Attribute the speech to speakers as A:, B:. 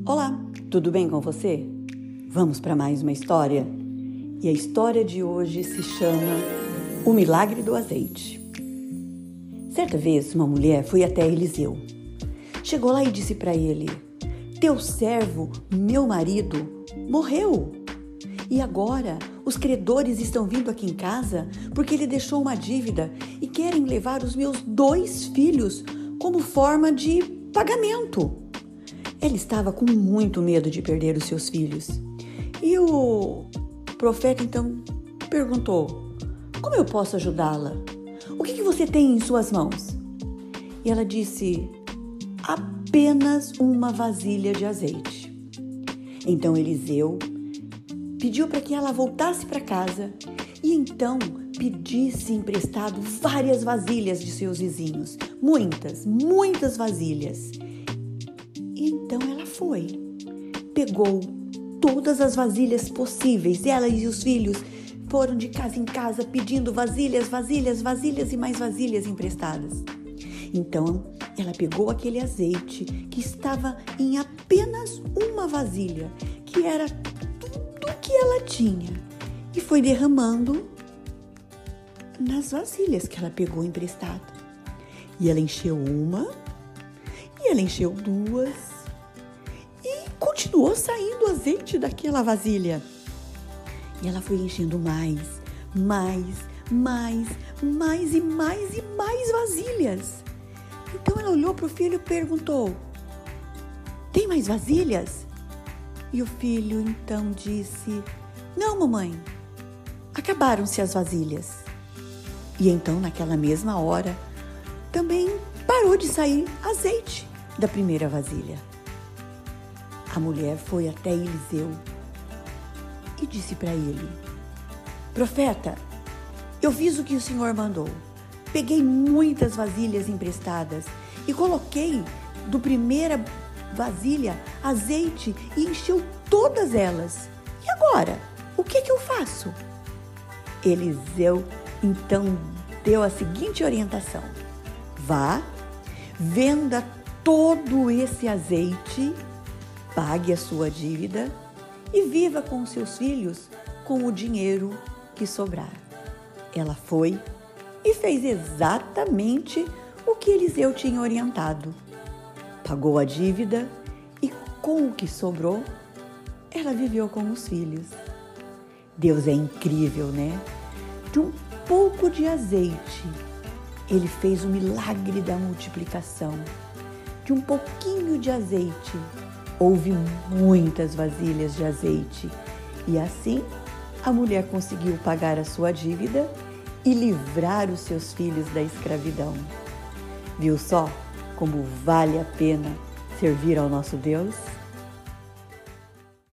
A: Olá, tudo bem com você? Vamos para mais uma história? E a história de hoje se chama O Milagre do Azeite. Certa vez, uma mulher foi até Eliseu. Chegou lá e disse para ele: "Teu servo, meu marido, morreu. E agora os credores estão vindo aqui em casa porque ele deixou uma dívida e querem levar os meus 2 filhos como forma de pagamento." Ela estava com muito medo de perder os seus filhos. E o profeta então perguntou: "Como eu posso ajudá-la? O que você tem em suas mãos?" E ela disse: "Apenas uma vasilha de azeite." Então Eliseu pediu para que ela voltasse para casa e então pedisse emprestado várias vasilhas de seus vizinhos. Muitas vasilhas. E então ela foi, pegou todas as vasilhas possíveis. Ela e os filhos foram de casa em casa pedindo vasilhas e mais vasilhas emprestadas. Então ela pegou aquele azeite que estava em apenas uma vasilha, que era tudo que ela tinha, e foi derramando nas vasilhas que ela pegou emprestado. E ela encheu uma, e ela encheu 2, e continuou saindo azeite daquela vasilha. E ela foi enchendo mais vasilhas. Então ela olhou para o filho e perguntou: "Tem mais vasilhas?" E o filho então disse: "Não, mamãe, acabaram-se as vasilhas." E então naquela mesma hora também parou de sair azeite da primeira vasilha. A mulher foi até Eliseu e disse para ele: "Profeta, eu fiz o que o senhor mandou. Peguei muitas vasilhas emprestadas e coloquei do primeira vasilha azeite e encheu todas elas. E agora, o que eu faço?" Eliseu então deu a seguinte orientação: "Vá, venda todo esse azeite, pague a sua dívida e viva com seus filhos com o dinheiro que sobrar." Ela foi e fez exatamente o que Eliseu tinha orientado. Pagou a dívida e com o que sobrou, ela viveu com os filhos. Deus é incrível, né? De um pouco de azeite, Ele fez o milagre da multiplicação. De um pouquinho de azeite, houve muitas vasilhas de azeite. E assim, a mulher conseguiu pagar a sua dívida e livrar os seus filhos da escravidão. Viu só como vale a pena servir ao nosso Deus?